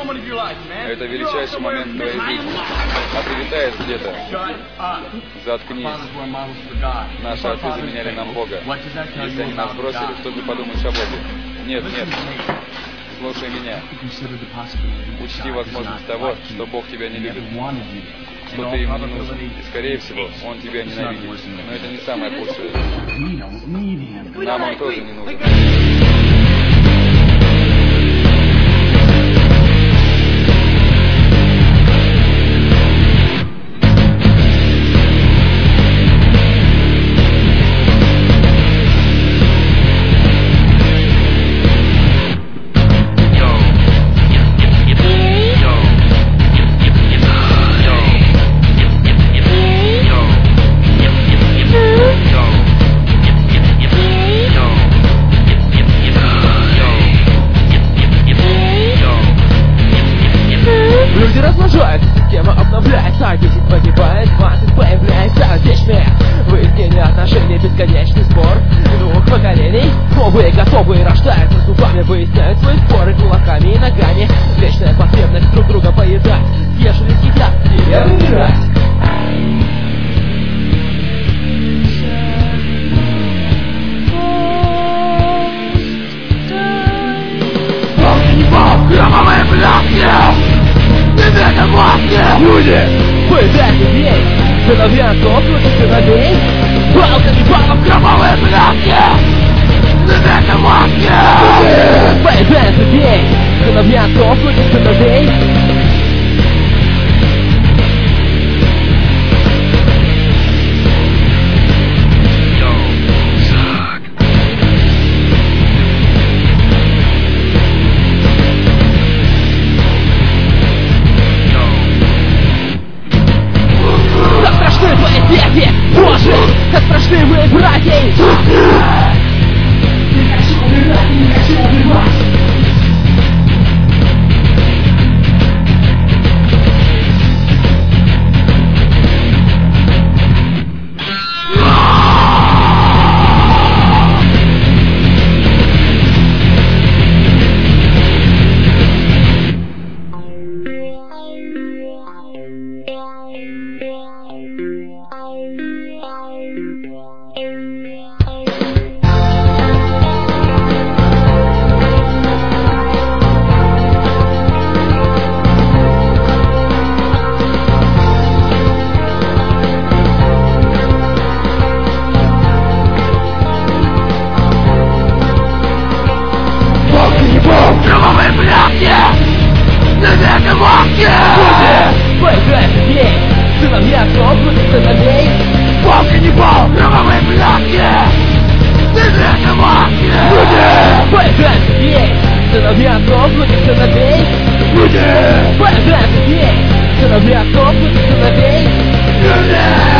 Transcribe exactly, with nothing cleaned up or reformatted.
Это величайший момент твоей жизни. А ты витаешь где-то. Заткнись. Наши отцы заменяли нам Бога. Если они нас бросили, что ты подумаешь о Боге? Нет, нет. Слушай меня. Учти возможность того, что Бог тебя не любит. Что ты ему не нужен. И, скорее всего, он тебя ненавидит. Но это не самое худшее. Нам он тоже не нужен. Люди размножаются, система обновляется, десять погибает, двадцать появляется вечное выяснение отношений, бесконечный спор двух поколений. Новые готовые рождаются, зубами выясняют свои споры, кулаками и ногами. Вечная потребность друг друга поедать, съешили едят или умирать. Громовые бляски! Ребята, маски! Люди! Поедайте день! Сыновья сохнутых сыновей! Палка не палок! Громовые бляски! Ребята, маски! Поедайте день! Сыновья сохнутых сыновей! Боже, как прошли мы, братья! Не хочу умирать, не хочу убивать! Громовые бляски! Ребята, маски! Поиграйте день! Сыновья сохнутых сыновей! Бог и не Бог! Громовые бляски! Ребята, маски! Поиграйте день! Сыновья сохнутых сыновей! Поиграйте день! Сыновья сохнутых сыновей!